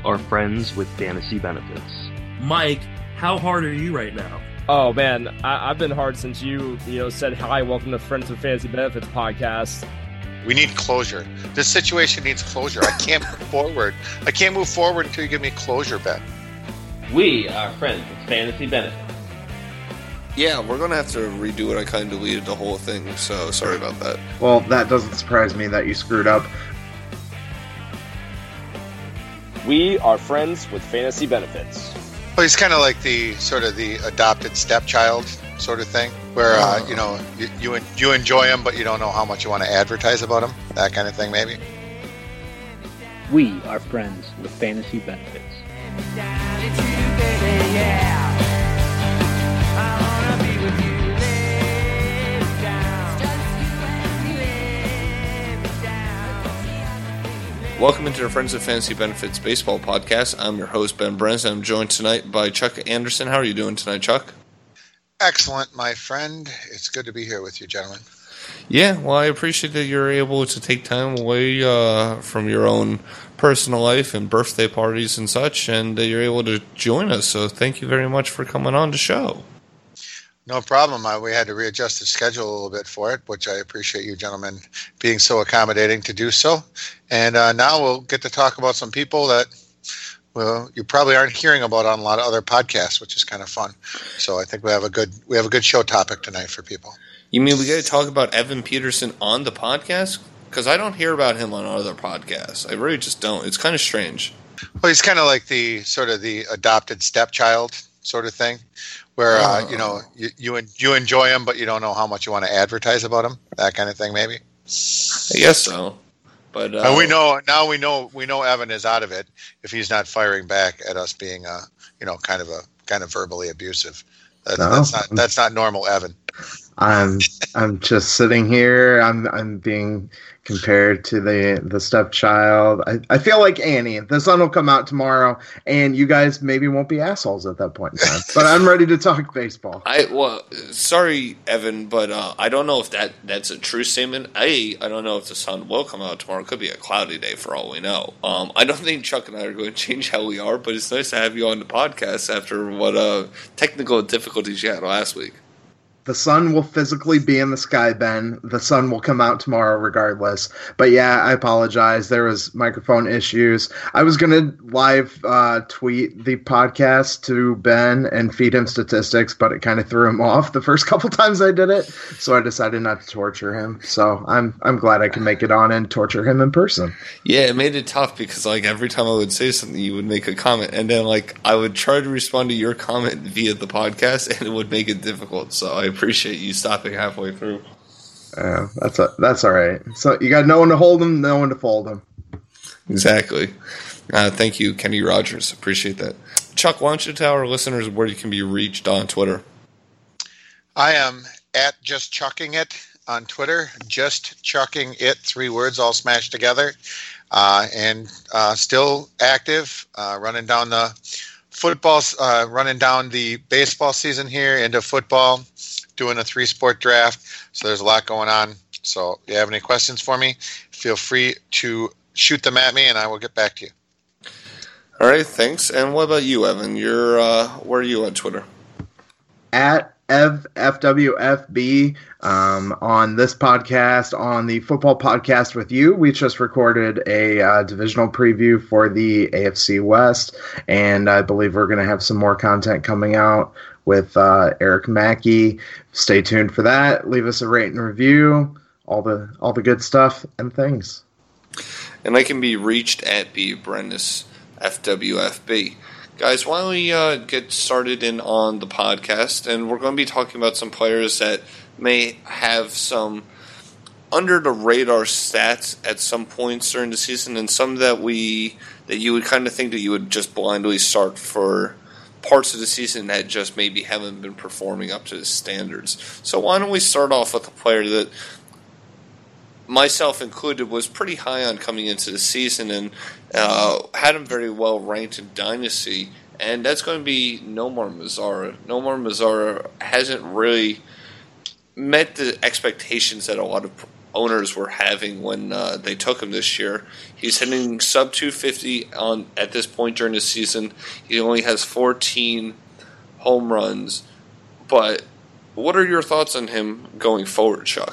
are friends with fantasy benefits. Mike, how hard are you right now? Oh man, I've been hard since you said hi, welcome to Friends with Fantasy Benefits podcast. We need closure. This situation needs closure. I can't move forward. I can't move forward until you give me closure, Ben. We are friends with fantasy benefits. Yeah, we're going to have to redo it. I kind of deleted the whole thing, so sorry about that. Well, that doesn't surprise me that you screwed up. We are friends with fantasy benefits. Well, he's kind of like the adopted stepchild sort of thing, where you enjoy him, but you don't know how much you want to advertise about him. That kind of thing, maybe. We are friends with fantasy benefits. Welcome into the Friends of Fantasy Benefits Baseball Podcast. I'm your host, Ben Brenz, and I'm joined tonight by Chuck Anderson. How are you doing tonight, Chuck? Excellent, my friend. It's good to be here with you, gentlemen. Yeah, well, I appreciate that you're able to take time away from your own personal life and birthday parties and such, and that you're able to join us. So thank you very much for coming on the show. No problem. We had to readjust the schedule a little bit for it, which I appreciate you gentlemen being so accommodating to do so. And now we'll get to talk about some people that, well, you probably aren't hearing about on a lot of other podcasts, which is kind of fun. So I think we have a good show topic tonight for people. You mean we got to talk about Evan Peterson on the podcast? Because I don't hear about him on other podcasts. I really just don't. It's kind of strange. Well, he's kind of like the adopted stepchild sort of thing, where you enjoy him, but you don't know how much you want to advertise about him. That kind of thing, maybe. I guess so. But we know Evan is out of it if he's not firing back at us being kind of verbally abusive. That's not normal, Evan. I'm just sitting here. I'm being compared to the stepchild. I feel like Annie. The sun will come out tomorrow, and you guys maybe won't be assholes at that point in time. But I'm ready to talk baseball. Sorry, Evan, but I don't know if that's a true statement. I don't know if the sun will come out tomorrow. It could be a cloudy day for all we know. I don't think Chuck and I are going to change how we are, but it's nice to have you on the podcast after what technical difficulties you had last week. The sun will physically be in the sky, Ben. The sun will come out tomorrow regardless. But yeah, I apologize. There was microphone issues. I was going to live tweet the podcast to Ben and feed him statistics, but it kind of threw him off the first couple times I did it. So I decided not to torture him. So I'm glad I can make it on and torture him in person. Yeah, it made it tough because every time I would say something, you would make a comment. And then I would try to respond to your comment via the podcast, and it would make it difficult. So I appreciate you stopping halfway through. That's all right. So you got no one to hold them, no one to fold them. Exactly. Thank you, Kenny Rogers. Appreciate that. Chuck, why don't you tell our listeners where you can be reached on Twitter? I am at Just Chucking It on Twitter. Just Chucking It, 3 words all smashed together. And still active, running down the baseball season here into football, doing a 3-sport draft. So there's a lot going on. So if you have any questions for me, feel free to shoot them at me and I will get back to you. All right, thanks. And what about you, Evan? You're where are you on Twitter? At FWFB on this podcast, on the football podcast with you. We just recorded a divisional preview for the AFC West, and I believe we're going to have some more content coming out with Eric Mackey. Stay tuned for that. Leave us a rate and review, all the good stuff and things. And I can be reached at BBrennis FWFB. Guys, why don't we get started in on the podcast, and we're going to be talking about some players that may have some under-the-radar stats at some points during the season, and some that you would kind of think that you would just blindly start for parts of the season that just maybe haven't been performing up to the standards. So why don't we start off with a player that, myself included, was pretty high on coming into the season and had him very well ranked in Dynasty, and that's going to be Nomar Mazara. Nomar Mazara hasn't really met the expectations that a lot owners were having when they took him this year. He's hitting sub 250 at this point during the season. He only has 14 home runs. But what are your thoughts on him going forward, Chuck?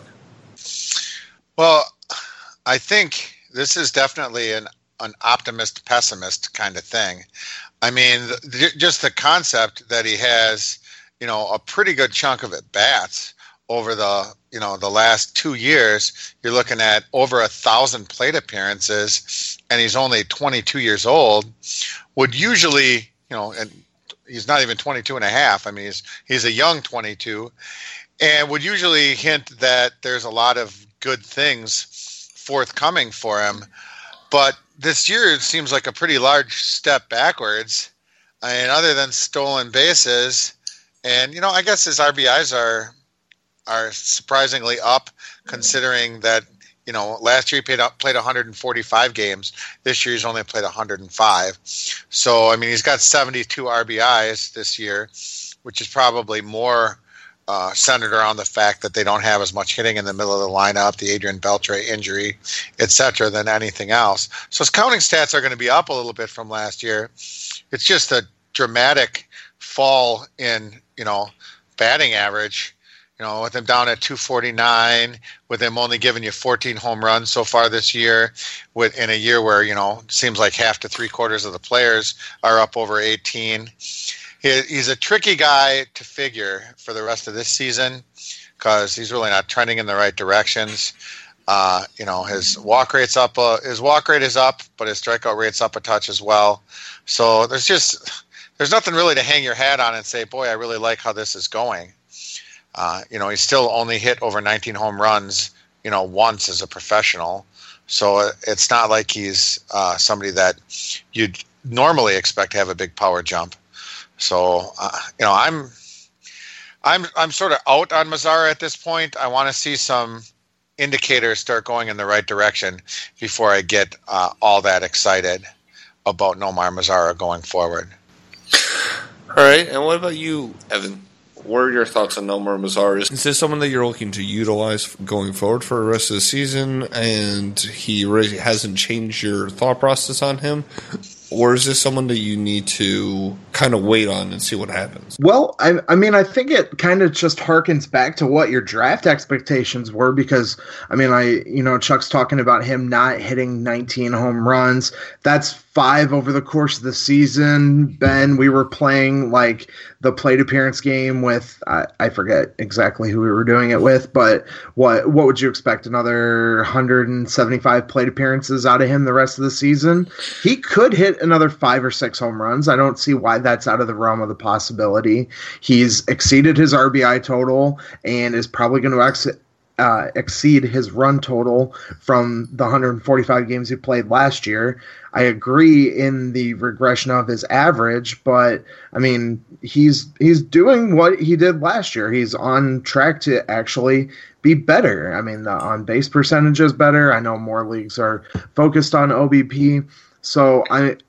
Well, I think this is definitely an optimist-pessimist kind of thing. I mean, just the concept that he has, a pretty good chunk of at-bats over the last 2 years. You're looking at over 1,000 plate appearances, and he's only 22 years old, would usually, and he's not even 22 and a half. I mean, he's a young 22, and would usually hint that there's a lot of good things forthcoming for him. But this year it seems like a pretty large step backwards. I mean, other than stolen bases, and I guess his RBIs are surprisingly up, considering that last year he played 145 games. This year he's only played 105. So I mean, he's got 72 RBIs this year, which is probably more centered around the fact that they don't have as much hitting in the middle of the lineup, the Adrian Beltre injury, etc., than anything else. So his counting stats are going to be up a little bit from last year. It's just a dramatic fall in, batting average, with him down at 249, with him only giving you 14 home runs so far this year, in a year where, it seems like half to three-quarters of the players are up over 18. He's a tricky guy to figure for the rest of this season because he's really not trending in the right directions. His walk rate's up. His walk rate is up, but his strikeout rate's up a touch as well. So there's nothing really to hang your hat on and say, boy, I really like how this is going. He's still only hit over 19 home runs, once as a professional. So it's not like he's somebody that you'd normally expect to have a big power jump. So, I'm sort of out on Mazara at this point. I want to see some indicators start going in the right direction before I get all that excited about Nomar Mazara going forward. All right, and what about you, Evan? What are your thoughts on Nomar Mazara? Is this someone that you're looking to utilize going forward for the rest of the season, and he really hasn't changed your thought process on him? Or is this someone that you need to kind of wait on and see what happens? Well, I mean, I think it kind of just harkens back to what your draft expectations were because, Chuck's talking about him not hitting 19 home runs. That's 5 over the course of the season. Ben, we were playing like the plate appearance game with, I forget exactly who we were doing it with, but what would you expect? Another 175 plate appearances out of him the rest of the season? He could hit another 5 or 6 home runs. I don't see why that's out of the realm of the possibility. He's exceeded his RBI total and is probably going to exceed his run total from the 145 games he played last year. I agree in the regression of his average, but I mean, he's doing what he did last year. He's on track to actually be better. I mean, the on-base percentage is better. I know more leagues are focused on OBP. So,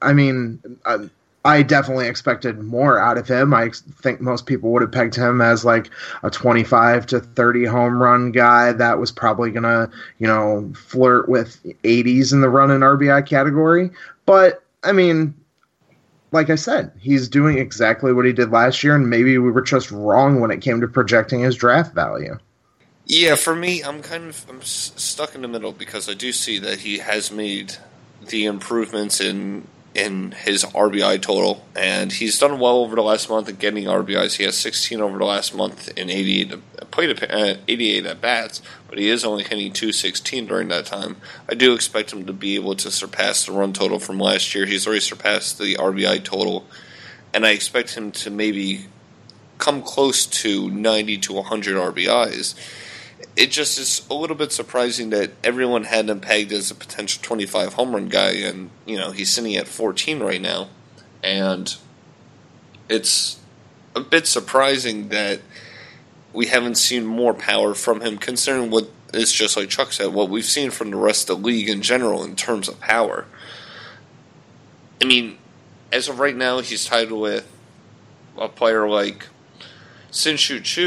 I definitely expected more out of him. I think most people would have pegged him as like a 25 to 30 home run guy that was probably going to, flirt with 80s in the run and RBI category. But, I mean, like I said, he's doing exactly what he did last year, and maybe we were just wrong when it came to projecting his draft value. Yeah, for me, I'm stuck in the middle because I do see that he has made the improvements in his RBI total, and he's done well over the last month in getting RBIs. He has 16 over the last month in 88 at bats, but he is only hitting 216 during that time. I do expect him to be able to surpass the run total from last year. He's already surpassed the RBI total, and I expect him to maybe come close to 90 to 100 RBIs. It just is a little bit surprising that everyone had him pegged as a potential 25 home run guy, and he's sitting at 14 right now, and it's a bit surprising that we haven't seen more power from him, considering what is just like Chuck said, what we've seen from the rest of the league in general in terms of power. I mean, as of right now, he's tied with a player like Shin-Soo Choo,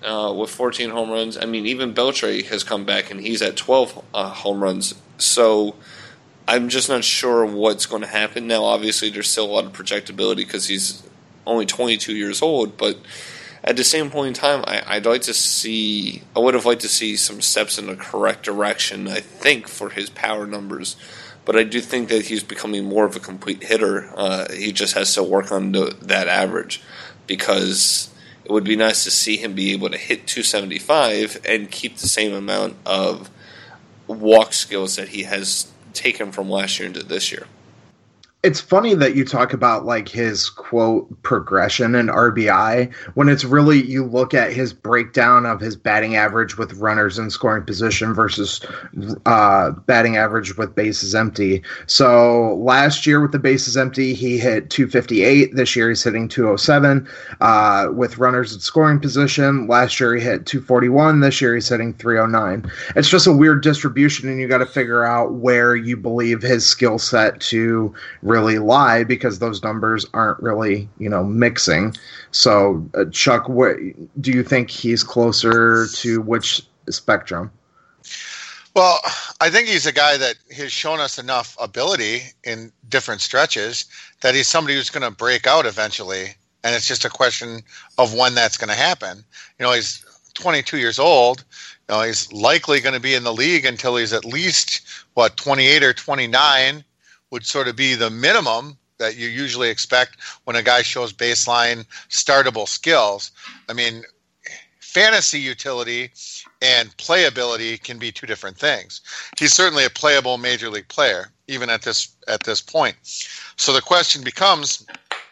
with 14 home runs. I mean, even Beltre has come back, and he's at 12 home runs. So I'm just not sure what's going to happen. Now, obviously, there's still a lot of projectability because he's only 22 years old, but at the same point in time, I would have liked to see some steps in the correct direction, I think, for his power numbers. But I do think that he's becoming more of a complete hitter. He just has to work on that average, because it would be nice to see him be able to hit 275 and keep the same amount of walk skills that he has taken from last year into this year. It's funny that you talk about like his quote progression in RBI when it's really, you look at his breakdown of his batting average with runners in scoring position versus batting average with bases empty. So last year with the bases empty, he hit 258. This year he's hitting 207. With runners in scoring position, last year he hit 241. This year he's hitting 309. It's just a weird distribution, and you got to figure out where you believe his skill set to really lie, because those numbers aren't really, mixing. So, Chuck, what do you think he's closer to which spectrum? Well, I think he's a guy that has shown us enough ability in different stretches that he's somebody who's going to break out eventually, and it's just a question of when that's going to happen. He's 22 years old. He's likely going to be in the league until he's at least, 28 or 29 would sort of be the minimum that you usually expect when a guy shows baseline startable skills. I mean, fantasy utility and playability can be two different things. He's certainly a playable major league player, even at this point. So the question becomes,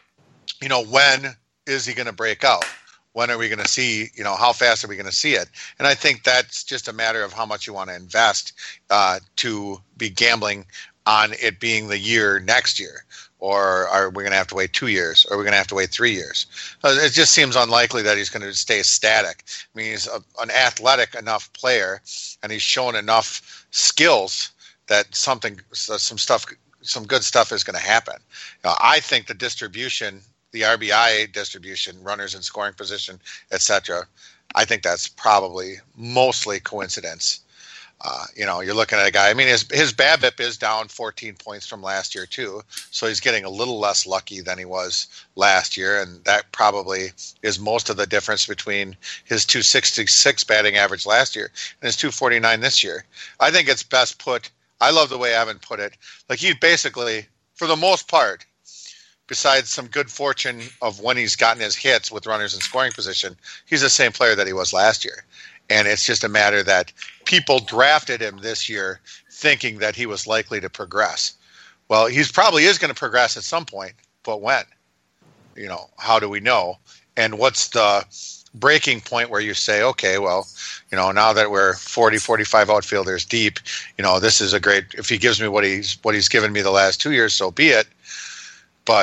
when is he going to break out? When are we going to see, how fast are we going to see it? And I think that's just a matter of how much you want to invest to be gambling on it being the year next year. Or are we going to have to wait 2 years? Or are we going to have to wait 3 years? It just seems unlikely that he's going to stay static. I mean, he's an athletic enough player, and he's shown enough skills that some good stuff is going to happen. I think the distribution, the RBI distribution, runners in scoring position, etc., I think that's probably mostly coincidence. You're looking at a guy. I mean, his BABIP is down 14 points from last year too, so he's getting a little less lucky than he was last year, and that probably is most of the difference between his 266 batting average last year and his 249 this year. I think it's best put. I love the way Evan put it. Like, he basically, for the most part, besides some good fortune of when he's gotten his hits with runners in scoring position, he's the same player that he was last year. And it's just a matter that people drafted him this year thinking that he was likely to progress. Well, he probably is going to progress at some point, but when? How do we know? And what's the breaking point where you say, okay, well, now that we're 40, 45 outfielders deep, this is a great, if he gives me what he's given me the last 2 years, so be it. But,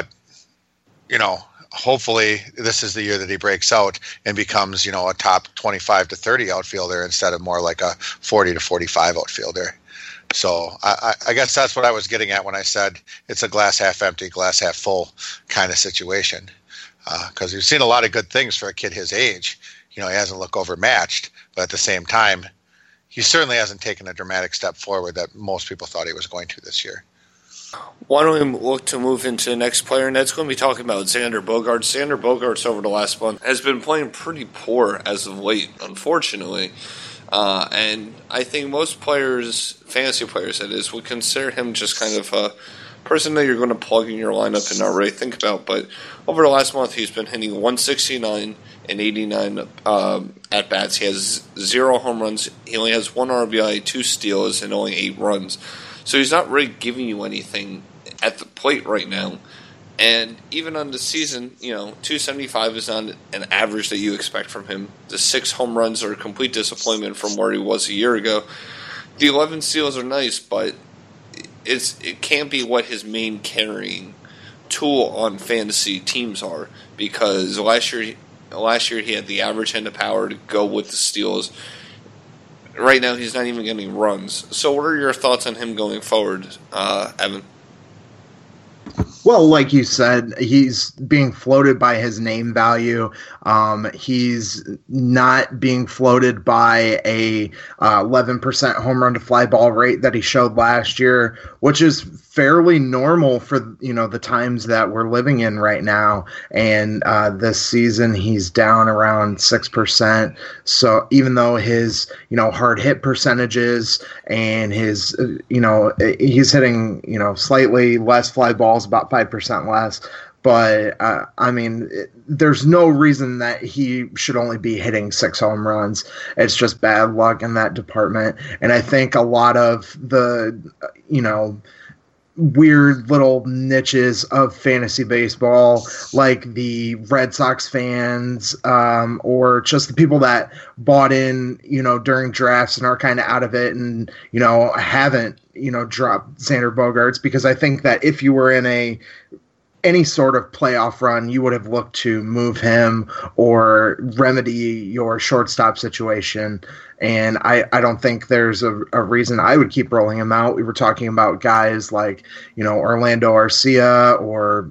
hopefully this is the year that he breaks out and becomes, a top 25 to 30 outfielder instead of more like a 40 to 45 outfielder. So I guess that's what I was getting at when I said it's a glass half empty, glass half full kind of situation. Because we've seen a lot of good things for a kid his age. He hasn't looked overmatched, but at the same time, he certainly hasn't taken a dramatic step forward that most people thought he was going to this year. Why don't we look to move into the next player, and that's going to be talking about Xander Bogaerts. Xander Bogaerts over the last month has been playing pretty poor as of late, unfortunately. And I think most players, fantasy players that is, would consider him just kind of a person that you're going to plug in your lineup and not really think about. But over the last month, he's been hitting 169 and 89 at-bats. He has 0 home runs. He only has 1 RBI, 2 steals, and only 8 runs. So he's not really giving you anything at the plate right now. And even on the season, 275 is not an average that you expect from him. The 6 home runs are a complete disappointment from where he was a year ago. The 11 steals are nice, but it can't be what his main carrying tool on fantasy teams are, because last year he had the average hand of power to go with the steals. Right now, he's not even getting runs. So what are your thoughts on him going forward, Evan? Well, like you said, he's being floated by his name value. He's not being floated by a 11% home run to fly ball rate that he showed last year, which is fairly normal for the times that we're living in right now. And this season, he's down around 6%. So even though his hard hit percentages and his he's hitting slightly less fly balls, about 5% less. But, there's no reason that he should only be hitting 6 home runs. It's just bad luck in that department. And I think a lot of the, weird little niches of fantasy baseball, like the Red Sox fans, or just the people that bought in, during drafts and are kind of out of it and, haven't, dropped Xander Bogaerts, because I think that if you were in any sort of playoff run, you would have looked to move him or remedy your shortstop situation. And I don't think there's a reason I would keep rolling him out. We were talking about guys like, Orlando Arcia, or,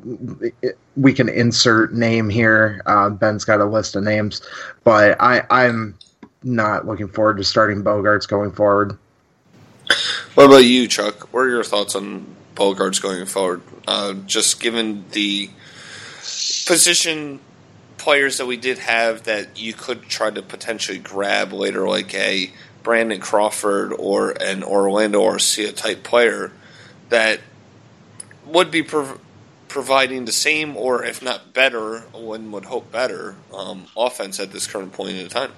we can insert name here. Ben's got a list of names, but I'm not looking forward to starting Bogaerts going forward. What about you, Chuck? What are your thoughts on Bogaerts going forward? Just given the position players that we did have that you could try to potentially grab later, like a Brandon Crawford or an Orlando Arcia type player that would be providing the same, or if not better, one would hope better, offense at this current point in time.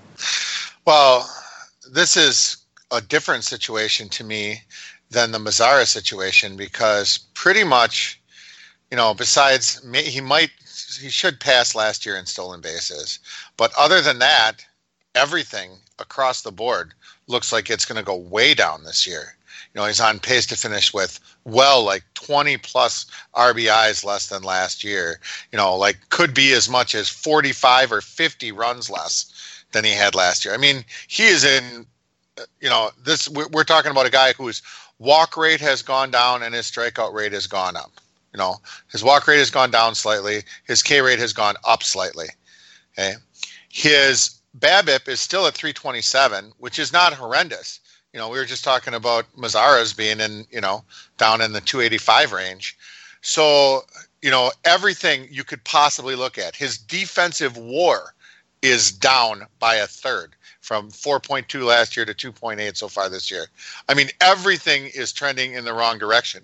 Well, this is a different situation to me than the Mazara situation, because pretty much, besides he should pass last year in stolen bases, but other than that, everything across the board looks like it's going to go way down this year. He's on pace to finish with like 20 plus RBIs less than last year. Could be as much as 45 or 50 runs less than he had last year. I mean, he is in, this. We're talking about a guy whose walk rate has gone down and his strikeout rate has gone up. His walk rate has gone down slightly. His K rate has gone up slightly. Okay. His BABIP is still at 327, which is not horrendous. We were just talking about Mazara's being in, down in the 285 range. So, everything you could possibly look at. His defensive WAR is down by a third, from 4.2 last year to 2.8 so far this year. I mean, everything is trending in the wrong direction.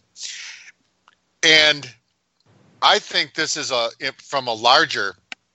And I think this is from a larger,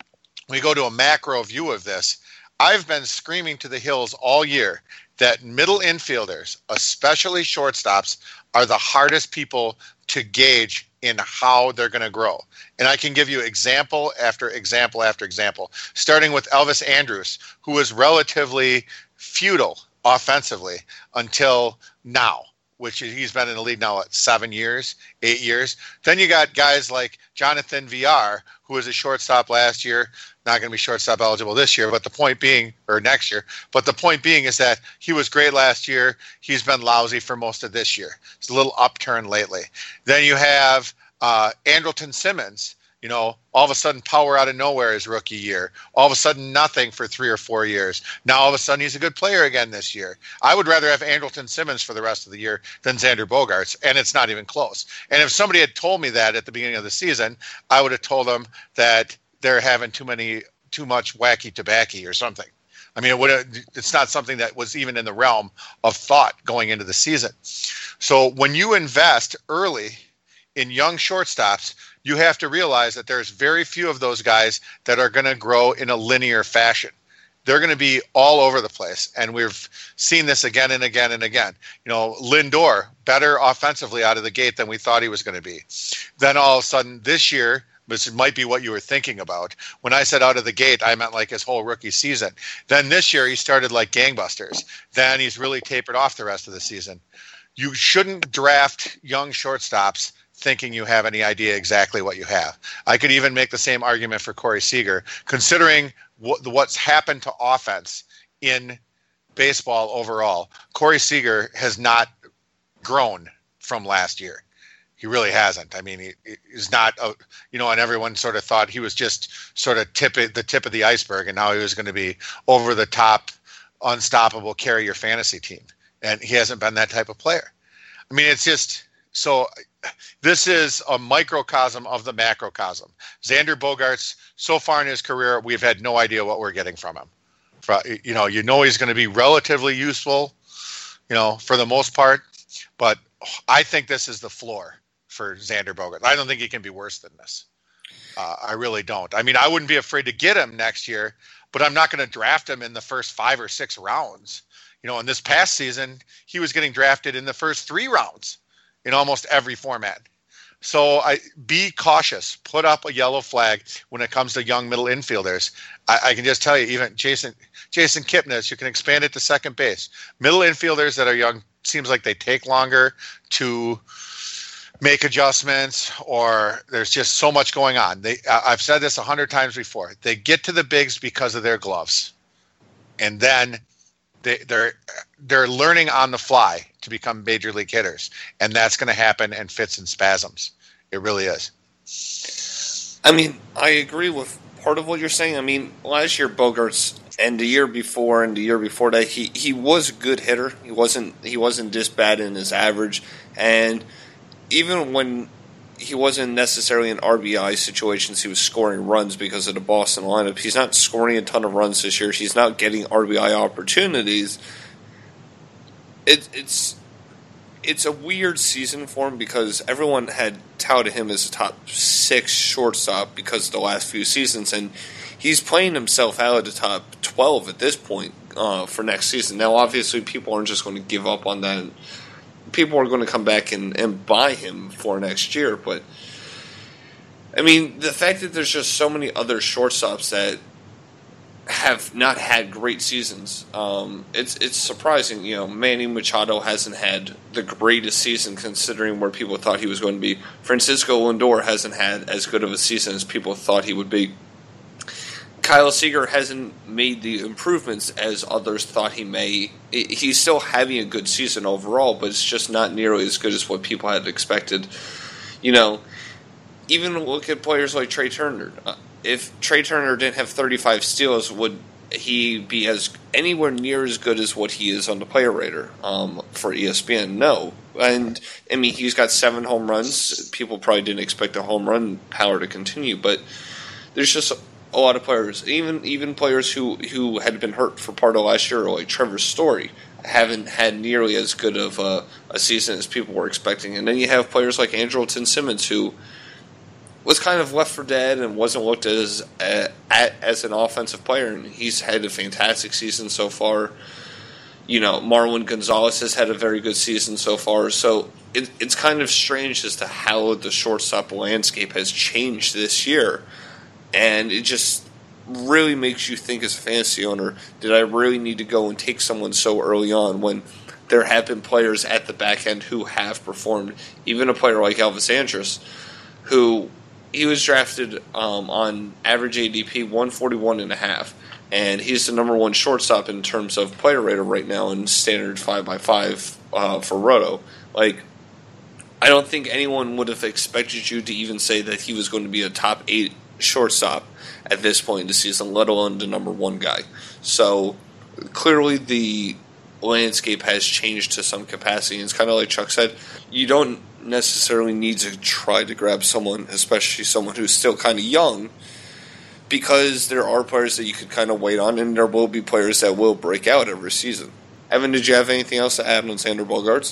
we go to a macro view of this. I've been screaming to the hills all year that middle infielders, especially shortstops, are the hardest people to gauge in how they're going to grow. And I can give you example after example after example, starting with Elvis Andrus, who was relatively futile offensively until now, which he's been in the league now, 7 years, 8 years. Then you got guys like Jonathan VR, who was a shortstop last year, not going to be shortstop eligible this year, but the point being, or next year, but the point being is that he was great last year. He's been lousy for most of this year. It's a little upturn lately. Then you have Andrelton Simmons, all of a sudden power out of nowhere his rookie year. All of a sudden nothing for 3 or 4 years. Now all of a sudden he's a good player again this year. I would rather have Andrelton Simmons for the rest of the year than Xander Bogaerts, and it's not even close. And if somebody had told me that at the beginning of the season, I would have told them that they're having too much wacky tobacco or something. I mean, it's not something that was even in the realm of thought going into the season. So when you invest early in young shortstops, you have to realize that there's very few of those guys that are going to grow in a linear fashion. They're going to be all over the place. And we've seen this again and again and again. Lindor, better offensively out of the gate than we thought he was going to be. Then all of a sudden this year, this might be what you were thinking about. When I said out of the gate, I meant like his whole rookie season. Then this year he started like gangbusters. Then he's really tapered off the rest of the season. You shouldn't draft young shortstops thinking you have any idea exactly what you have. I could even make the same argument for Corey Seager, considering what's happened to offense in baseball overall. Corey Seager has not grown from last year. He really hasn't. I mean, he's not, and everyone sort of thought he was just sort of the tip of the iceberg, and now he was going to be over the top, unstoppable, carry your fantasy team. And he hasn't been that type of player. I mean, it's just so. This is a microcosm of the macrocosm. Xander Bogaerts, so far in his career, we've had no idea what we're getting from him. He's going to be relatively useful, for the most part. But I think this is the floor for Xander Bogaerts. I don't think he can be worse than this. I really don't. I mean, I wouldn't be afraid to get him next year, but I'm not going to draft him in the first 5 or 6 rounds. In this past season, he was getting drafted in the first 3 rounds in almost every format. So be cautious. Put up a yellow flag when it comes to young middle infielders. I can just tell you, even Jason Kipnis, you can expand it to second base. Middle infielders that are young, seems like they take longer to make adjustments, or there's just so much going on. I've said this 100 times before. They get to the bigs because of their gloves. And then they're learning on the fly to become major league hitters, and that's going to happen in fits and spasms. It really is. I mean, I agree with part of what you're saying. I mean, last year Bogaerts and the year before and the year before that, he was a good hitter. He wasn't this bad in his average, and even when he wasn't necessarily in RBI situations, he was scoring runs because of the Boston lineup. He's not scoring a ton of runs this year. He's not getting RBI opportunities. It's a weird season for him because everyone had touted him as a top 6 shortstop because of the last few seasons, and he's playing himself out of the top 12 at this point for next season. Now, obviously, people aren't just going to give up on that. People are going to come back and buy him for next year, but I mean, the fact that there's just so many other shortstops that have not had great seasons, it's surprising. Manny Machado hasn't had the greatest season considering where people thought he was going to be. Francisco Lindor hasn't had as good of a season as people thought he would be. Kyle Seager hasn't made the improvements as others thought he may. He's still having a good season overall, but it's just not nearly as good as what people had expected. Even look at players like Trey Turner. If Trey Turner didn't have 35 steals, would he be anywhere near as good as what he is on the player rater for ESPN? No. And, I mean, he's got 7 home runs. People probably didn't expect the home run power to continue, but there's just a lot of players, even players who had been hurt for part of last year, like Trevor Story, haven't had nearly as good of a season as people were expecting. And then you have players like Andrelton Simmons, who was kind of left for dead and wasn't looked at as an offensive player, and he's had a fantastic season so far. Marwin Gonzalez has had a very good season so far. So it's kind of strange as to how the shortstop landscape has changed this year. And it just really makes you think as a fantasy owner, did I really need to go and take someone so early on when there have been players at the back end who have performed? Even a player like Elvis Andrus, who he was drafted on average ADP 141.5, and he's the number 1 shortstop in terms of player rater right now in standard 5x5 for Roto. I don't think anyone would have expected you to even say that he was going to be a top 8 shortstop at this point in the season, let alone the number 1 guy. So clearly the landscape has changed to some capacity. And it's kind of like Chuck said, you don't necessarily need to try to grab someone, especially someone who's still kind of young, because there are players that you could kind of wait on, and there will be players that will break out every season. Evan, did you have anything else to add on Xander Bogaerts?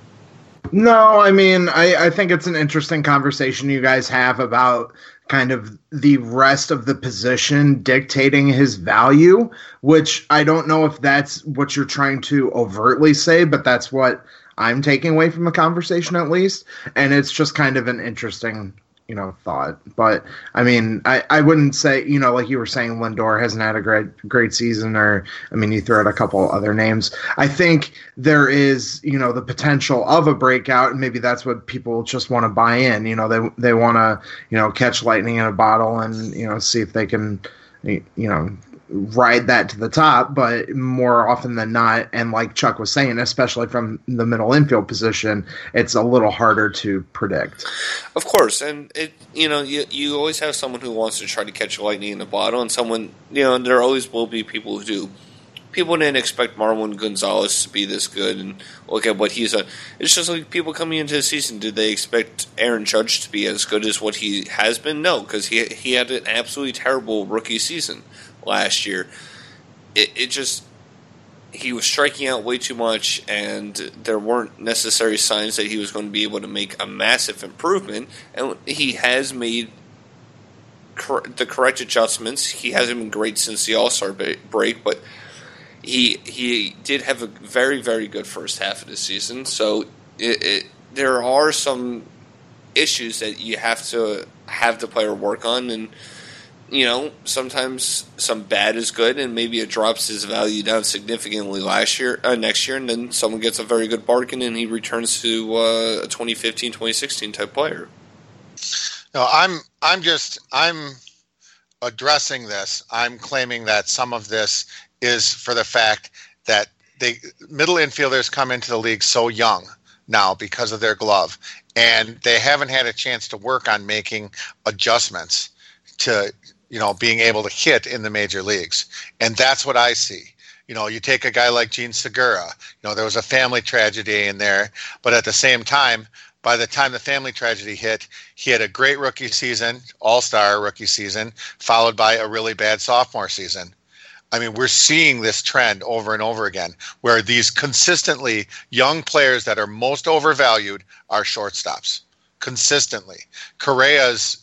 No, I mean, I think it's an interesting conversation you guys have about kind of the rest of the position dictating his value, which I don't know if that's what you're trying to overtly say, but that's what I'm taking away from the conversation at least. And it's just kind of an interesting, thought. But I mean, I wouldn't say, like you were saying, Lindor hasn't had a great season, or, I mean, you throw out a couple other names. I think there is, the potential of a breakout, and maybe that's what people just want to buy in. They want to, catch lightning in a bottle and, see if they can, ride that to the top, but more often than not, and like Chuck was saying, especially from the middle infield position, it's a little harder to predict. Of course, and you always have someone who wants to try to catch lightning in the bottle, and someone, there always will be people who do. People didn't expect Marwin Gonzalez to be this good, and look at what he's done. It's just like people coming into the season, did they expect Aaron Judge to be as good as what he has been? No, because he had an absolutely terrible rookie season last year. He was striking out way too much, and there weren't necessary signs that he was going to be able to make a massive improvement, and he has made the correct adjustments. He hasn't been great since the All-Star break, but he did have a very, very good first half of the season. So there are some issues that you have to have the player work on, and sometimes some bad is good, and maybe it drops his value down significantly next year, and then someone gets a very good bargain, and he returns to a 2015, 2016 type player. No, I'm addressing this. I'm claiming that some of this is for the fact that middle infielders come into the league so young now because of their glove, and they haven't had a chance to work on making adjustments to being able to hit in the major leagues. And that's what I see. You take a guy like Gene Segura, there was a family tragedy in there, but at the same time, by the time the family tragedy hit, he had a great rookie season, all-star rookie season, followed by a really bad sophomore season. I mean, we're seeing this trend over and over again, where these consistently young players that are most overvalued are shortstops. Consistently. Correa's,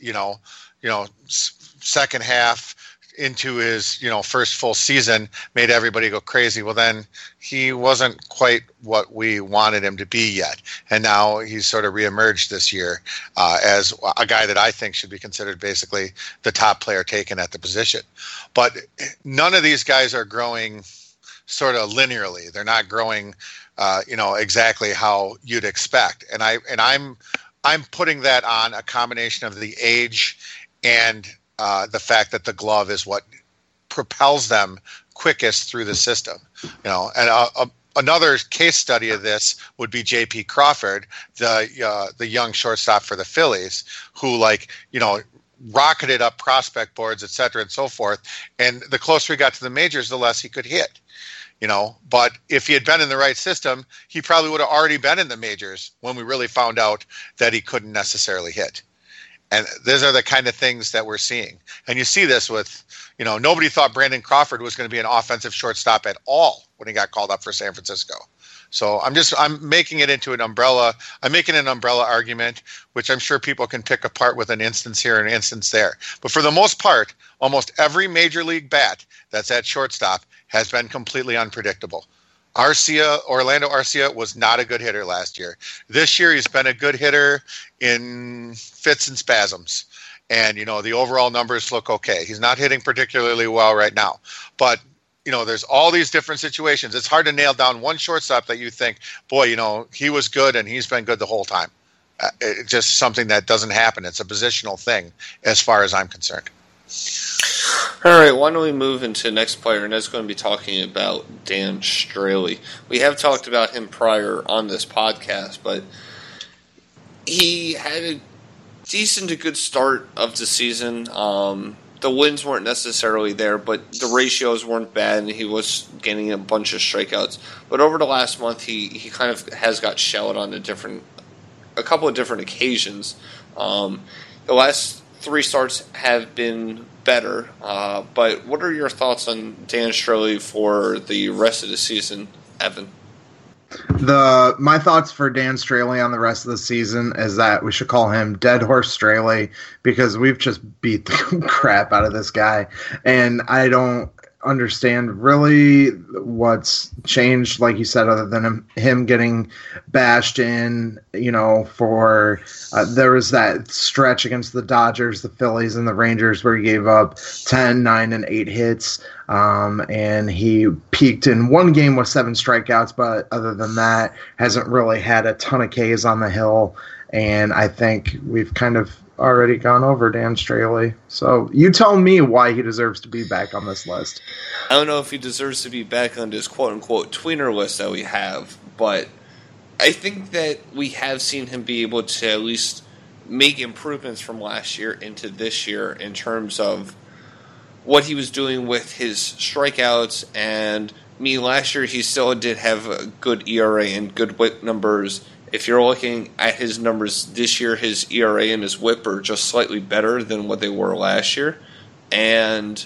second half into his, first full season made everybody go crazy. Well, then he wasn't quite what we wanted him to be yet. And now he's sort of reemerged this year as a guy that I think should be considered basically the top player taken at the position. But none of these guys are growing sort of linearly. They're not growing, exactly how you'd expect. And I'm putting that on a combination of the age and the fact that the glove is what propels them quickest through the system, and another case study of this would be J.P. Crawford, the young shortstop for the Phillies, who rocketed up prospect boards, et cetera, and so forth. And the closer he got to the majors, the less he could hit, But if he had been in the right system, he probably would have already been in the majors when we really found out that he couldn't necessarily hit. And those are the kind of things that we're seeing. And you see this with, nobody thought Brandon Crawford was going to be an offensive shortstop at all when he got called up for San Francisco. So I'm making it into an umbrella. I'm making an umbrella argument, which I'm sure people can pick apart with an instance here and an instance there. But for the most part, almost every major league bat that's at shortstop has been completely unpredictable. Orlando Arcia was not a good hitter last year. This year, he's been a good hitter in fits and spasms. And, the overall numbers look okay. He's not hitting particularly well right now. But, there's all these different situations. It's hard to nail down one shortstop that you think, boy, he was good and he's been good the whole time. It's just something that doesn't happen. It's a positional thing as far as I'm concerned. All right, why don't we move into the next player, and that's going to be talking about Dan Straily. We have talked about him prior on this podcast, but he had a decent to good start of the season. The wins weren't necessarily there, but the ratios weren't bad, and he was getting a bunch of strikeouts. But over the last month, he kind of has got shelled on a couple of different occasions. The last 3 starts have been better, but what are your thoughts on Dan Straily for the rest of the season, Evan? My thoughts for Dan Straily on the rest of the season is that we should call him Dead Horse Straily, because we've just beat the crap out of this guy, and I don't understand really what's changed, like you said, other than him getting bashed in, for there was that stretch against the Dodgers, the Phillies, and the Rangers where he gave up 10, 9, and 8 hits, and he peaked in one game with 7 strikeouts, but other than that, hasn't really had a ton of Ks on the hill, and I think we've kind of already gone over Dan Straley. So you tell me why he deserves to be back on this list. I don't know if he deserves to be back on this quote-unquote tweener list that we have, but I think that we have seen him be able to at least make improvements from last year into this year in terms of what he was doing with his strikeouts. And last year he still did have a good ERA and good whip numbers. If you're looking at his numbers this year, his ERA and his whip are just slightly better than what they were last year. And,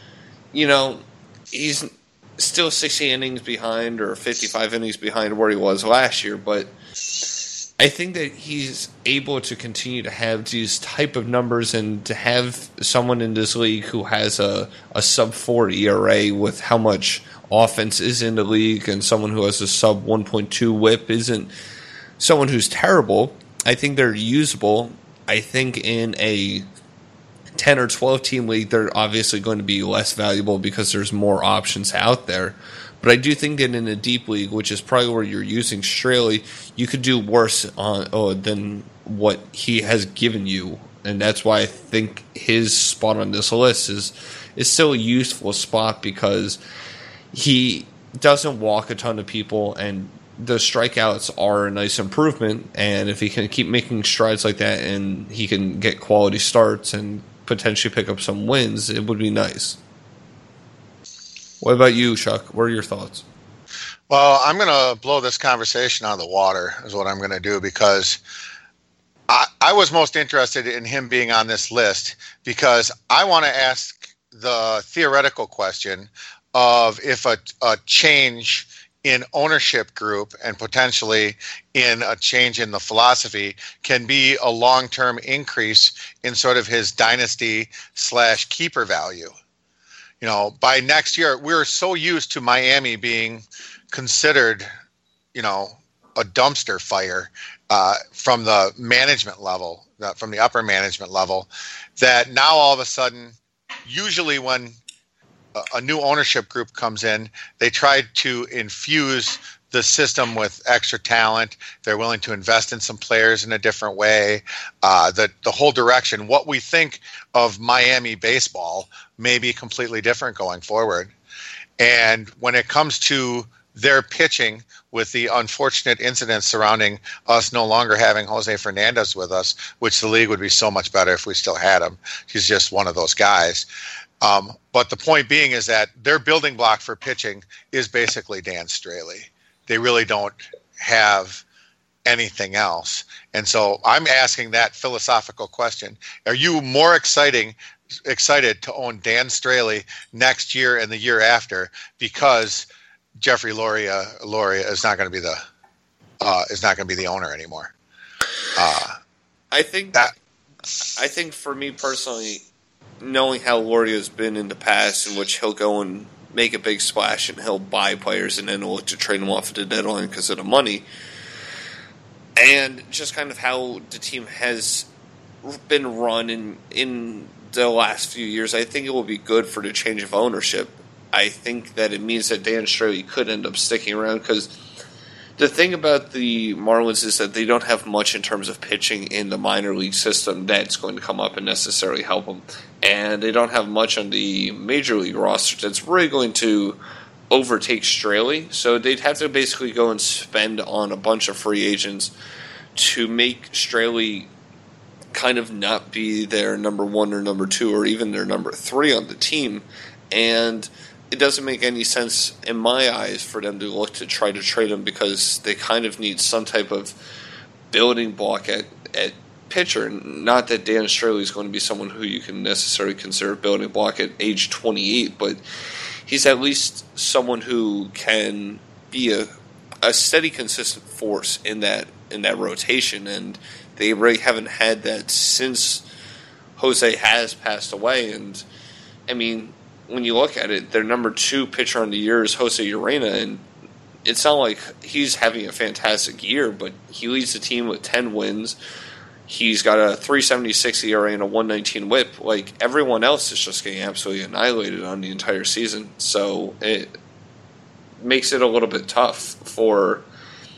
he's still 60 innings behind or 55 innings behind where he was last year, but I think that he's able to continue to have these type of numbers and to have someone in this league who has a sub-4 ERA with how much offense is in the league, and someone who has a sub 1.2 whip isn't someone who's terrible. I think they're usable. I think in a 10 or 12 team league, they're obviously going to be less valuable because there's more options out there. But I do think that in a deep league, which is probably where you're using Straley, you could do worse than what he has given you. And that's why I think his spot on this list is still a useful spot, because he doesn't walk a ton of people, and the strikeouts are a nice improvement. And if he can keep making strides like that and he can get quality starts and potentially pick up some wins, it would be nice. What about you, Chuck? What are your thoughts? Well, I'm going to blow this conversation out of the water is what I'm going to do, because I was most interested in him being on this list because I want to ask the theoretical question of if a change in ownership group and potentially in a change in the philosophy can be a long-term increase in sort of his dynasty/keeper value. By next year, we're so used to Miami being considered, a dumpster fire from the management level, from the upper management level, that now all of a sudden, usually when a new ownership group comes in, they try to infuse the system with extra talent. They're willing to invest in some players in a different way. The whole direction, what we think of Miami baseball, may be completely different going forward. And when it comes to their pitching, with the unfortunate incidents surrounding us no longer having Jose Fernandez with us, which the league would be so much better if we still had him. He's just one of those guys. But the point being is that their building block for pitching is basically Dan Straley. They really don't have anything else. And so I'm asking that philosophical question. Are you more excited to own Dan Straley next year and the year after because Jeffrey Loria is not going to be the owner anymore? I think for me personally, knowing how Loria has been in the past, in which he'll go and make a big splash and he'll buy players and then he'll look to trade them off at the deadline because of the money, and just kind of how the team has been run in the last few years, I think it will be good for the change of ownership. I think that it means that Dan Straley could end up sticking around, because the thing about the Marlins is that they don't have much in terms of pitching in the minor league system that's going to come up and necessarily help them. And they don't have much on the major league roster that's really going to overtake Straley. So they'd have to basically go and spend on a bunch of free agents to make Straley kind of not be their number one or number two or even their number three on the team. And it doesn't make any sense in my eyes for them to look to try to trade him, because they kind of need some type of building block at pitcher. Not that Dan Straley is going to be someone who you can necessarily consider a building block at age 28, but he's at least someone who can be a steady, consistent force in that rotation, and they really haven't had that since Jose has passed away. And I mean, when you look at it, their number two pitcher on the year is Jose Urena, and it's not like he's having a fantastic year, but he leads the team with 10 wins. He's got a 3.76 ERA and a 1.19 WHIP. Like, everyone else is just getting absolutely annihilated on the entire season. So it makes it a little bit tough for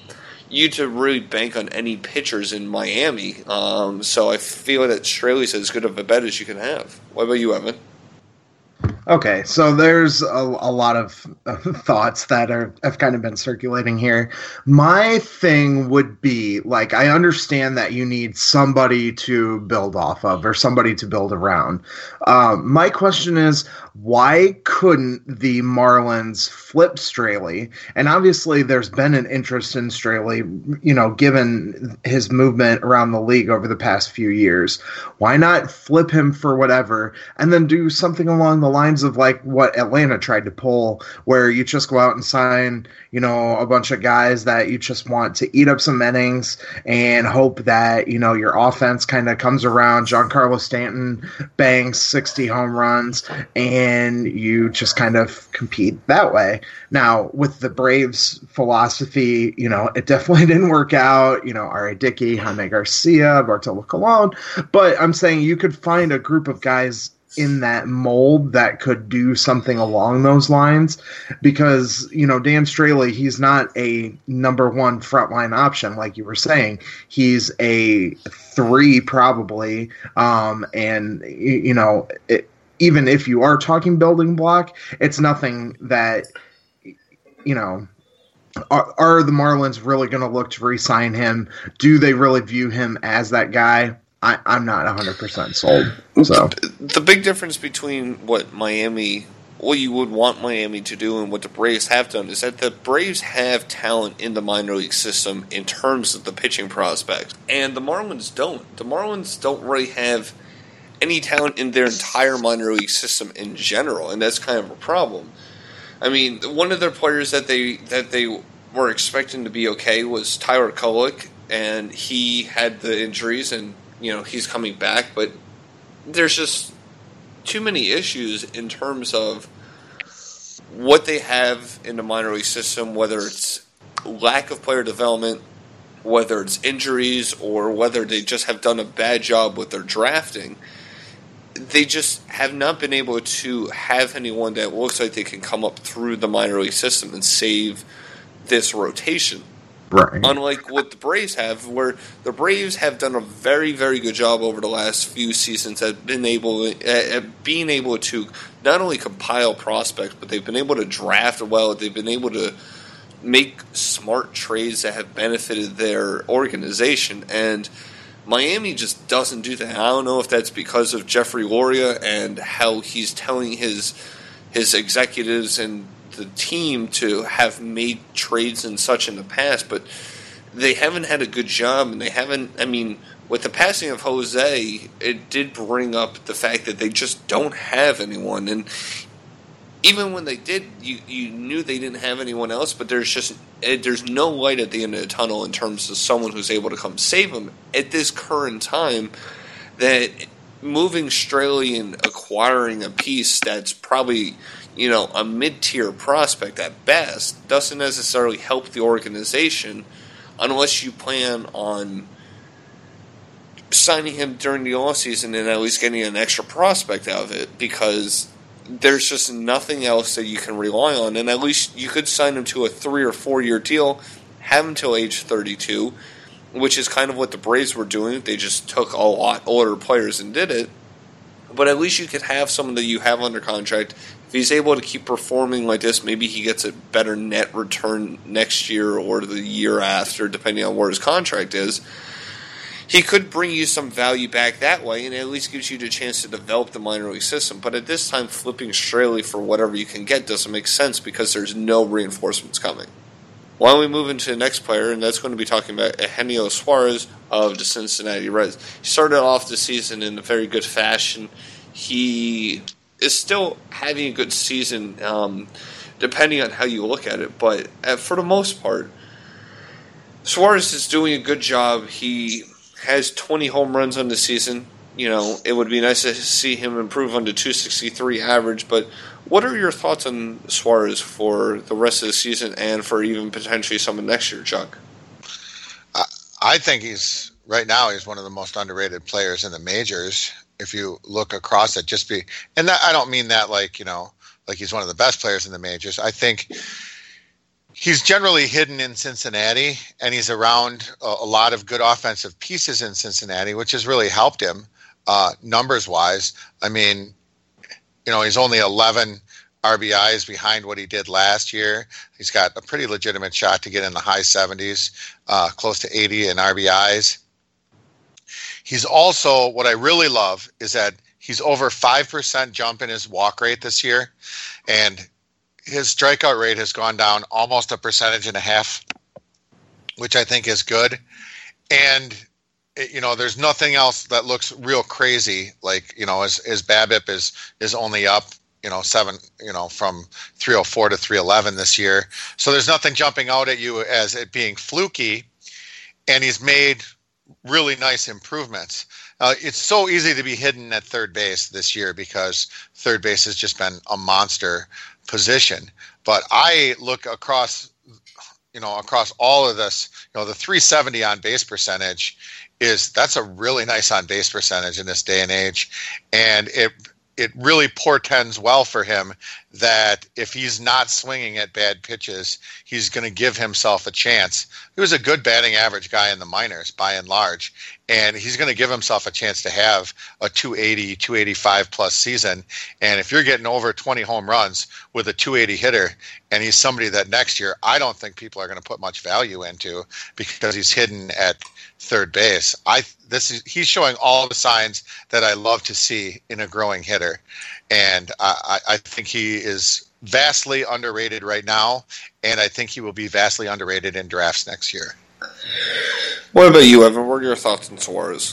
you to really bank on any pitchers in Miami. So I feel that Straley's as good of a bet as you can have. What about you, Evan? Okay, so there's a lot of thoughts that have kind of been circulating here. My thing would be, like, I understand that you need somebody to build off of or somebody to build around. My question is, why couldn't the Marlins flip Straley? And obviously there's been an interest in Straley, given his movement around the league over the past few years. Why not flip him for whatever and then do something along the lines of like what Atlanta tried to pull, where you just go out and sign, a bunch of guys that you just want to eat up some innings and hope that, your offense kind of comes around. Giancarlo Stanton bangs 60 home runs and you just kind of compete that way. Now, with the Braves philosophy, it definitely didn't work out. R.A. Dickey, Jaime Garcia, Bartolo Colon. But I'm saying you could find a group of guys in that mold that could do something along those lines, because Dan Straley, he's not a number one frontline option like you were saying. He's a 3 probably, and even if you are talking building block, it's nothing that are the Marlins really going to look to re-sign him? Do they really view him as that guy? I'm not 100% sold. So the big difference between what you would want Miami to do and what the Braves have done is that the Braves have talent in the minor league system in terms of the pitching prospects, and the Marlins don't. The Marlins don't really have any talent in their entire minor league system in general, and that's kind of a problem. I mean, one of their players that they were expecting to be okay was Tyler Kulik, and he had the injuries, and he's coming back, but there's just too many issues in terms of what they have in the minor league system, whether it's lack of player development, whether it's injuries, or whether they just have done a bad job with their drafting. They just have not been able to have anyone that looks like they can come up through the minor league system and save this rotation. Right. Unlike what the Braves have, where the Braves have done a very, very good job over the last few seasons at being able to not only compile prospects, but they've been able to draft well. They've been able to make smart trades that have benefited their organization. And Miami just doesn't do that. I don't know if that's because of Jeffrey Loria and how he's telling his executives and the team to have made trades and such in the past, but they haven't had a good job, and they haven't. I mean, with the passing of Jose, it did bring up the fact that they just don't have anyone, and even when they did, you knew they didn't have anyone else, but there's no light at the end of the tunnel in terms of someone who's able to come save them at this current time. That moving Straley and acquiring a piece that's probably a mid-tier prospect at best doesn't necessarily help the organization unless you plan on signing him during the offseason and at least getting an extra prospect out of it, because there's just nothing else that you can rely on. And at least you could sign him to a 3 or 4 year deal, have him till age 32, which is kind of what the Braves were doing. They just took a lot older players and did it. But at least you could have someone that you have under contract. If he's able to keep performing like this, maybe he gets a better net return next year or the year after, depending on where his contract is. He could bring you some value back that way, and it at least gives you the chance to develop the minor league system. But at this time, flipping Straley for whatever you can get doesn't make sense because there's no reinforcements coming. Why don't we move into the next player, and that's going to be talking about Eugenio Suarez of the Cincinnati Reds. He started off the season in a very good fashion. He is still having a good season, depending on how you look at it. But for the most part, Suarez is doing a good job. He has 20 home runs on the season. It would be nice to see him improve on the 263 average. But what are your thoughts on Suarez for the rest of the season and for even potentially some of next year, Chuck? I think right now he's one of the most underrated players in the majors. If you look across it, I don't mean that like he's one of the best players in the majors. I think he's generally hidden in Cincinnati, and he's around a lot of good offensive pieces in Cincinnati, which has really helped him numbers-wise. I mean, he's only 11 RBIs behind what he did last year. He's got a pretty legitimate shot to get in the high 70s, close to 80 in RBIs. He's also, what I really love is that he's over 5% jump in his walk rate this year, and his strikeout rate has gone down almost 1.5 percentage, which I think is good. And there's nothing else that looks real crazy. Like, his BABIP is only up, 7, from 304 to 311 this year. So there's nothing jumping out at you as it being fluky. And he's made really nice improvements. It's so easy to be hidden at third base this year because third base has just been a monster position. But I look across all of this, the 370 on base percentage that's a really nice on base percentage in this day and age. And it really portends well for him that if he's not swinging at bad pitches, he's going to give himself a chance. He was a good batting average guy in the minors by and large, and he's going to give himself a chance to have a 280, 285 plus season. And if you're getting over 20 home runs with a 280 hitter, and he's somebody that next year I don't think people are going to put much value into because he's hidden at third base. He's showing all the signs that I love to see in a growing hitter. And I think he is vastly underrated right now, and I think he will be vastly underrated in drafts next year. What about you, Evan? What are your thoughts on Suarez?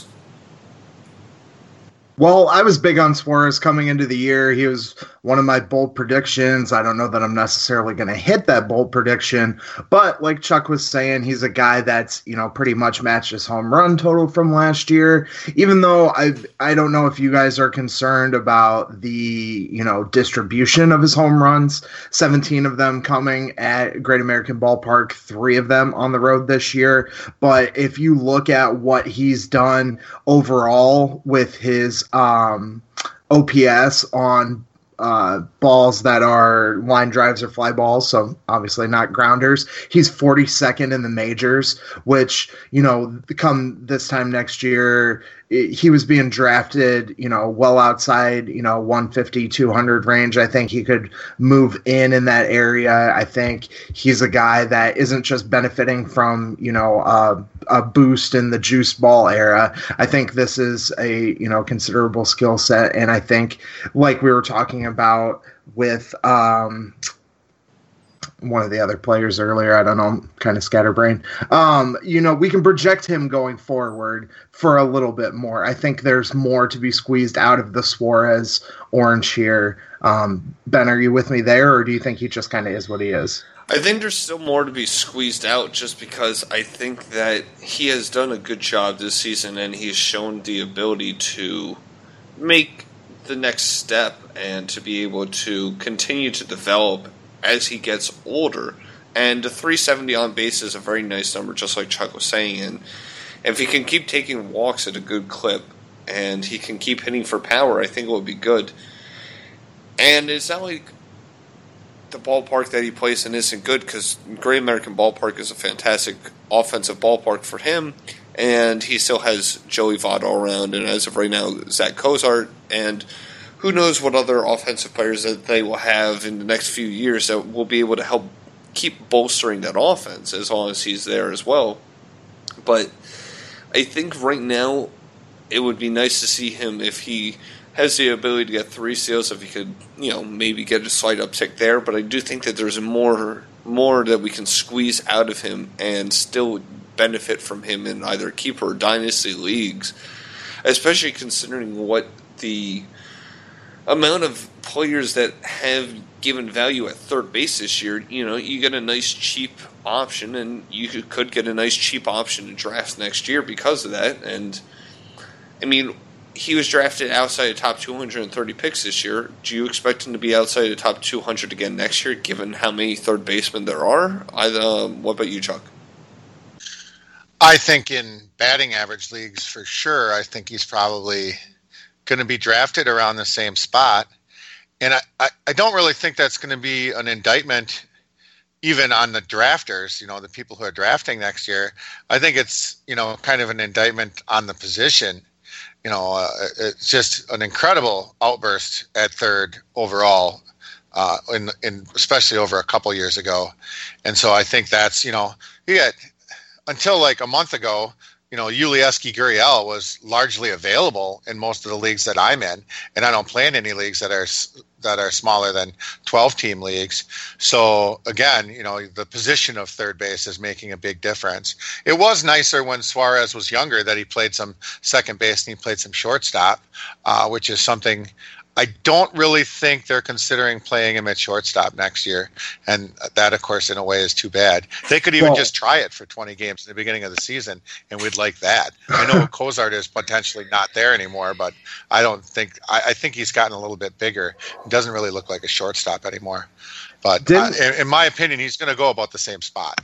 Well, I was big on Suarez coming into the year. He was one of my bold predictions. I don't know that I'm necessarily going to hit that bold prediction, but like Chuck was saying, he's a guy that's, pretty much matched his home run total from last year, even though I don't know if you guys are concerned about the, distribution of his home runs, 17 of them coming at Great American Ballpark, 3 of them on the road this year. But if you look at what he's done overall with his OPS on balls that are line drives or fly balls, so obviously not grounders, he's 42nd in the majors, which, come this time next year, he was being drafted, well outside, 150, 200 range. I think he could move in that area. I think he's a guy that isn't just benefiting from, a boost in the juice ball era. I think this is a, considerable skill set. And I think, like we were talking about with one of the other players earlier, I don't know, I'm kind of scatterbrained. We can project him going forward for a little bit more. I think there's more to be squeezed out of the Suarez orange here. Ben, are you with me there, or do you think he just kind of is what he is? I think there's still more to be squeezed out just because I think that he has done a good job this season and he's shown the ability to make the next step and to be able to continue to develop as he gets older. And the 370 on base is a very nice number, just like Chuck was saying. And if he can keep taking walks at a good clip and he can keep hitting for power, I think it will be good. And it's not like the ballpark that he plays in isn't good, because Great American Ballpark is a fantastic offensive ballpark for him, and he still has Joey Votto around, and as of right now, Zach Cozart, and who knows what other offensive players that they will have in the next few years that will be able to help keep bolstering that offense as long as he's there as well. But I think right now it would be nice to see him if he has the ability to get 3 steals, if he could, maybe get a slight uptick there. But I do think that there's more that we can squeeze out of him and still benefit from him in either keeper or dynasty leagues, especially considering what the amount of players that have given value at third base this year. You get a nice cheap option, and you could get a nice cheap option in drafts next year because of that. And I mean, he was drafted outside the top 230 picks this year. Do you expect him to be outside the top 200 again next year, given how many third basemen there are? What about you, Chuck? I think in batting average leagues, for sure, I think he's probably going to be drafted around the same spot. And I don't really think that's going to be an indictment even on the drafters, the people who are drafting next year, I think it's, kind of an indictment on the position. It's just an incredible outburst at third overall, in especially over a couple years ago. And so I think that's, you get until like a month ago, Ulieski Gurriel was largely available in most of the leagues that I'm in, and I don't play in any leagues that are smaller than 12-team leagues. So again, the position of third base is making a big difference. It was nicer when Suarez was younger that he played some second base and he played some shortstop, which is something I don't really think they're considering playing him at shortstop next year. And that, of course, in a way is too bad. They could even just try it for 20 games in the beginning of the season, and we'd like that. I know Cozart is potentially not there anymore, but I think he's gotten a little bit bigger. He doesn't really look like a shortstop anymore. But in my opinion, he's going to go about the same spot.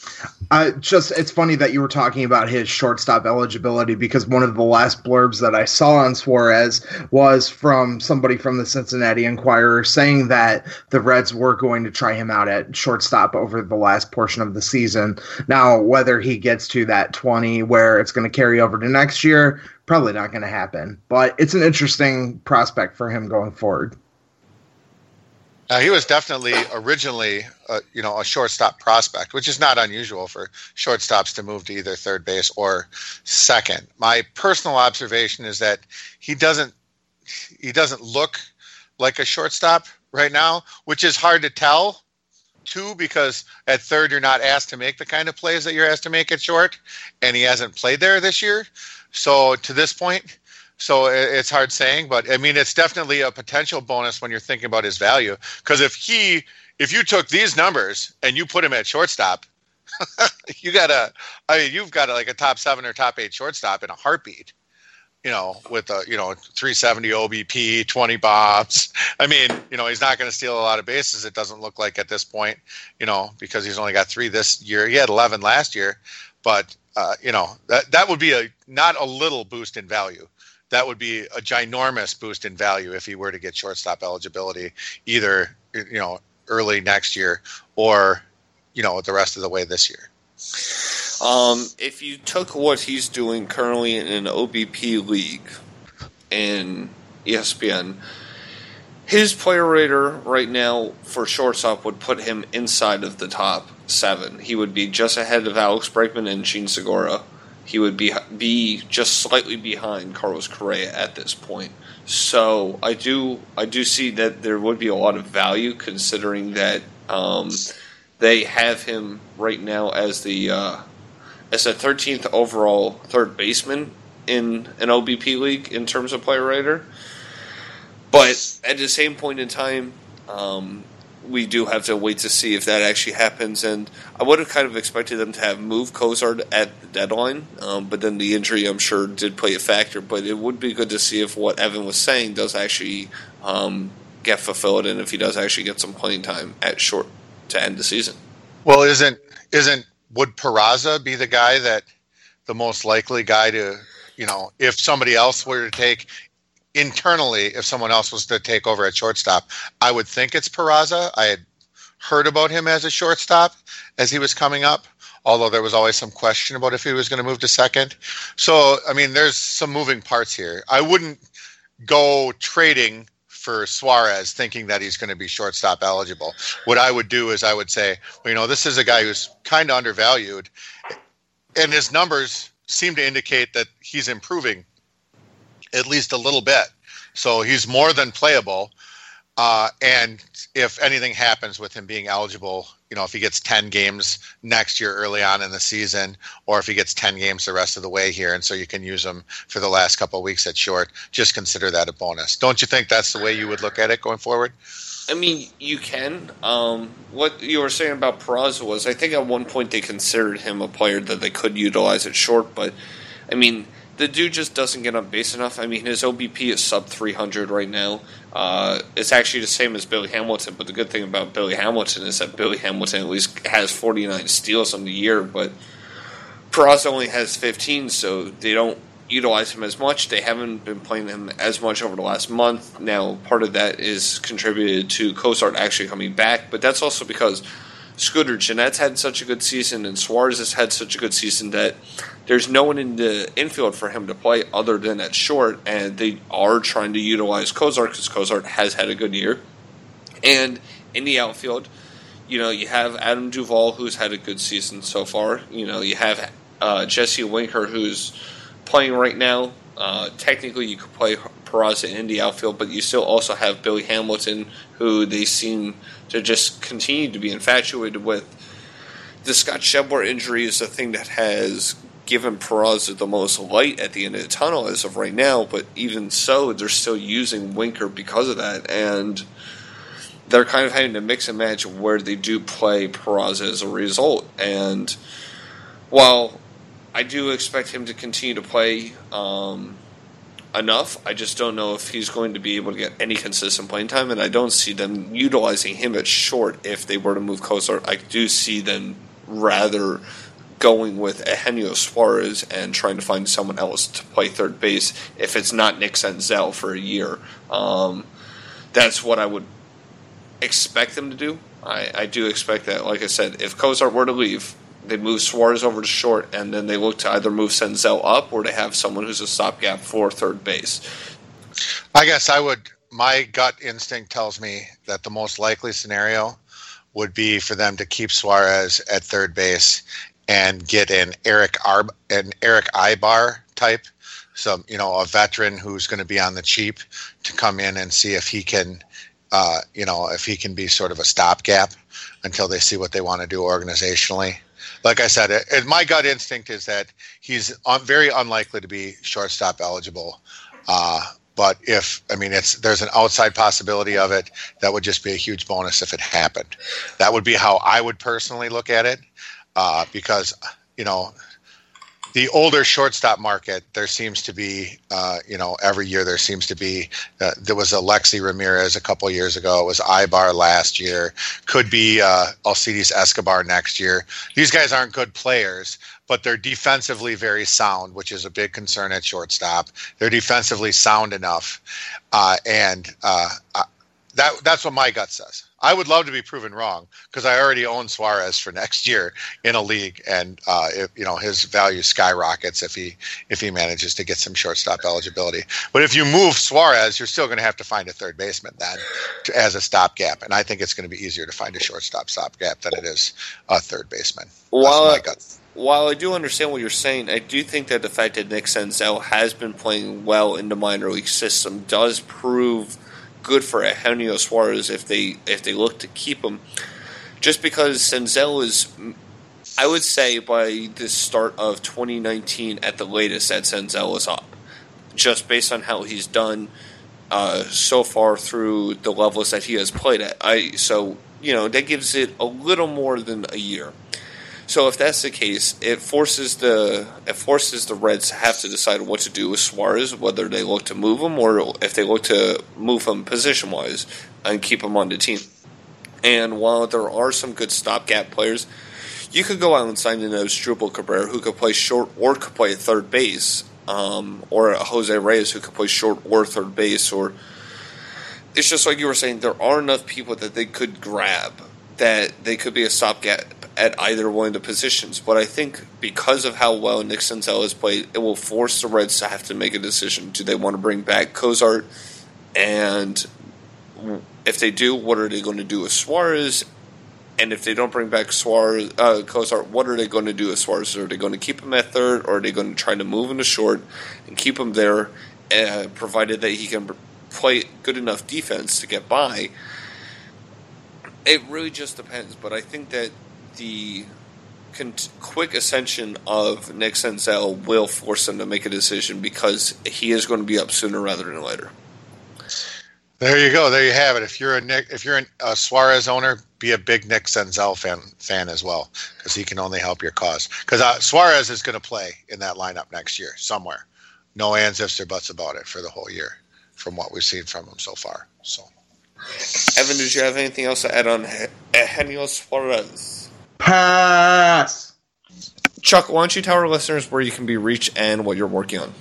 It's funny that you were talking about his shortstop eligibility, because one of the last blurbs that I saw on Suarez was from somebody from the Cincinnati Enquirer saying that the Reds were going to try him out at shortstop over the last portion of the season. Now, whether he gets to that 20 where it's going to carry over to next year, probably not going to happen. But it's an interesting prospect for him going forward. He was definitely originally, a shortstop prospect, which is not unusual for shortstops to move to either third base or second. My personal observation is that he doesn't look like a shortstop right now, which is hard to tell, too, because at third you're not asked to make the kind of plays that you're asked to make at short, and he hasn't played there this year. So to this point. So it's hard saying, but I mean, it's definitely a potential bonus when you're thinking about his value. Because if you took these numbers and you put him at shortstop, you've got like a top 7 or top 8 shortstop in a heartbeat, with a, 370 OBP, 20 bombs. I mean, he's not going to steal a lot of bases. It doesn't look like at this point, because he's only got 3 this year. He had 11 last year, but that would be not a little boost in value. That would be a ginormous boost in value if he were to get shortstop eligibility, either early next year or the rest of the way this year. If you took what he's doing currently in an OBP league in ESPN, his player rater right now for shortstop would put him inside of the top 7. He would be just ahead of Alex Bregman and Jean Segura. He would be just slightly behind Carlos Correa at this point. So I do see that there would be a lot of value, considering that they have him right now as the 13th overall third baseman in an OBP league in terms of player rater. But at the same point in time, we do have to wait to see if that actually happens. And I would have kind of expected them to have moved Cozart at the deadline, but then the injury, I'm sure, did play a factor. But it would be good to see if what Evan was saying does actually get fulfilled, and if he does actually get some playing time at short to end the season. Well, would Peraza be the most likely guy to, if somebody else were to take internally, if someone else was to take over at shortstop, I would think it's Peraza. I had heard about him as a shortstop as he was coming up, although there was always some question about if he was going to move to second. So, I mean, there's some moving parts here. I wouldn't go trading for Suarez thinking that he's going to be shortstop eligible. What I would do is I would say, this is a guy who's kind of undervalued, and his numbers seem to indicate that he's improving at least a little bit. So he's more than playable. And if anything happens with him being eligible, if he gets 10 games next year early on in the season, or if he gets 10 games the rest of the way here, and so you can use him for the last couple of weeks at short, just consider that a bonus. Don't you think that's the way you would look at it going forward? I mean, you can. What you were saying about Peraza was, I think at one point they considered him a player that they could utilize at short, but, I mean, the dude just doesn't get on base enough. I mean, his OBP is sub 300 right now. It's actually the same as Billy Hamilton, but the good thing about Billy Hamilton is that Billy Hamilton at least has 49 steals on the year, but Peraza only has 15, so they don't utilize him as much. They haven't been playing him as much over the last month. Now, part of that is contributed to Cozart actually coming back, but that's also because Scooter Jeanette's had such a good season, and Suarez has had such a good season that there's no one in the infield for him to play other than at short, and they are trying to utilize Cozart because Cozart has had a good year. And in the outfield, you have Adam Duvall, who's had a good season so far. You have Jesse Winker, who's playing right now. Technically, you could play Peraza in the outfield, but you still also have Billy Hamilton, who they seem to just continue to be infatuated with. The Scott Shedler injury is the thing that has given Peraza the most light at the end of the tunnel as of right now, but even so, they're still using Winker because of that, and they're kind of having to mix and match where they do play Peraza as a result. And while I do expect him to continue to play enough, I just don't know if he's going to be able to get any consistent playing time, and I don't see them utilizing him at short if they were to move Cozart. I do see them rather going with Eugenio Suarez and trying to find someone else to play third base if it's not Nick Senzel for a year. That's what I would expect them to do. I do expect that, like I said, if Cozart were to leave, they move Suarez over to short, and then they look to either move Senzel up or to have someone who's a stopgap for third base. I guess my gut instinct tells me that the most likely scenario would be for them to keep Suarez at third base and get an Eric Ibar type, a veteran who's going to be on the cheap, to come in and see if he can, if he can be sort of a stopgap until they see what they want to do organizationally. Like I said, my gut instinct is that he's very unlikely to be shortstop eligible. But there's an outside possibility of it. That would just be a huge bonus if it happened. That would be how I would personally look at it, because the older shortstop market, there seems to be, every year there seems to be, there was Alexi Ramirez a couple years ago. It was Ibar last year. Could be Alcides Escobar next year. These guys aren't good players, but they're defensively very sound, which is a big concern at shortstop. They're defensively sound enough. That's what my gut says. I would love to be proven wrong because I already own Suarez for next year in a league, and his value skyrockets if he manages to get some shortstop eligibility. But if you move Suarez, you're still going to have to find a third baseman then as a stopgap, and I think it's going to be easier to find a shortstop stopgap than it is a third baseman. While I do understand what you're saying, I do think that the fact that Nick Senzel has been playing well in the minor league system does prove good for Eugenio Suarez if they look to keep him. Just because Senzel is, I would say by the start of 2019 at the latest, that Senzel is up. Just based on how he's done so far through the levels that he has played at. That gives it a little more than a year. So if that's the case, it forces the Reds to have to decide what to do with Suarez, whether they look to move him or if they look to move him position-wise and keep him on the team. And while there are some good stopgap players, you could go out and sign in Asdrubal Cabrera, who could play short or could play at third base, or Jose Reyes, who could play short or third base. Or it's just like you were saying, there are enough people that they could grab that they could be a stopgap at either one of the positions. But I think because of how well Nick Senzel has played, it will force the Reds to have to make a decision. Do they want to bring back Cozart? And if they do, what are they going to do with Suarez? And if they don't bring back Cozart, what are they going to do with Suarez? Are they going to keep him at third, or are they going to try to move him to short and keep him there, provided that he can play good enough defense to get by? It really just depends. But I think that the quick ascension of Nick Senzel will force them to make a decision because he is going to be up sooner rather than later. There you go. There you have it. If you're a Suarez owner, be a big Nick Senzel fan as well, because he can only help your cause. Because Suarez is going to play in that lineup next year somewhere. No ands, ifs, or buts about it for the whole year, from what we've seen from him so far. So, Evan, did you have anything else to add on Eugenio Suarez? Pass. Chuck, why don't you tell our listeners where you can be reached and what you're working on?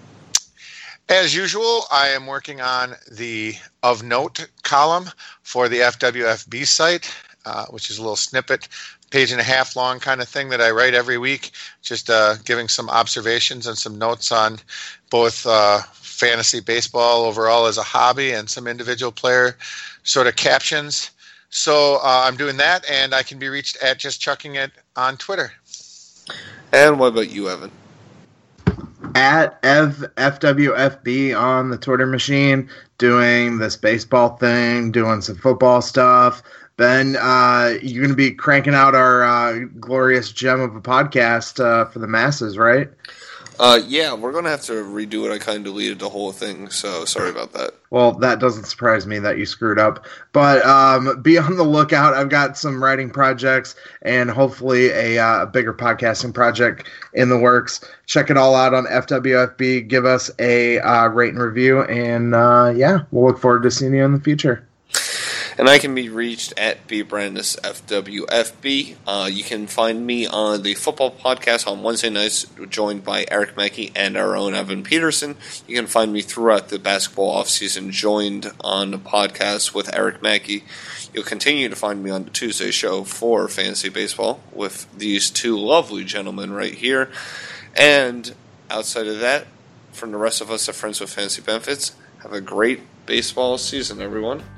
As usual, I am working on the Of Note column for the FWFB site. which is a little snippet, page and a half long kind of thing that I write every week, just giving some observations and some notes on both fantasy baseball overall as a hobby and some individual player sort of captions. So I'm doing that, and I can be reached at Just Chucking It on Twitter. And what about you, Evan? At FWFB on the Twitter machine, doing this baseball thing, doing some football stuff. Ben, you're going to be cranking out our glorious gem of a podcast for the masses, right? Yeah, we're going to have to redo it. I kind of deleted the whole thing, so sorry about that. Well, that doesn't surprise me that you screwed up. But be on the lookout. I've got some writing projects and hopefully a bigger podcasting project in the works. Check it all out on FWFB. Give us a rate and review. And, we'll look forward to seeing you in the future. And I can be reached at BBrandisFWFB. You can find me on the football podcast on Wednesday nights, joined by Eric Mackey and our own Evan Peterson. You can find me throughout the basketball offseason, joined on the podcast with Eric Mackey. You'll continue to find me on the Tuesday show for fantasy baseball with these two lovely gentlemen right here. And outside of that, from the rest of us at Friends with Fantasy Benefits, have a great baseball season, everyone.